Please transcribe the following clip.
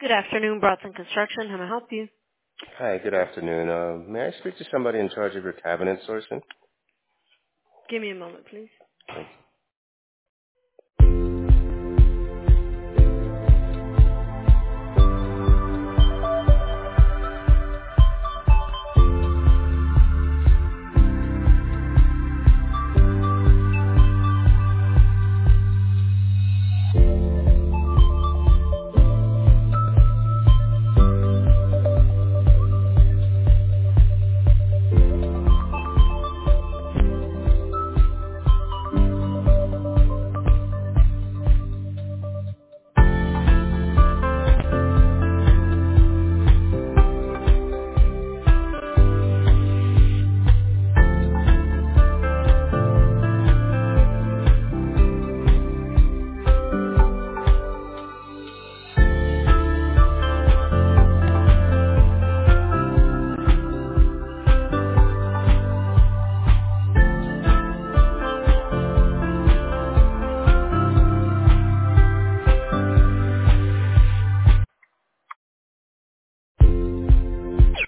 Good afternoon, Bronson Construction. How may I help you? Hi, good afternoon. May I speak to somebody in charge of your cabinet sourcing? Give me a moment, please. Thanks.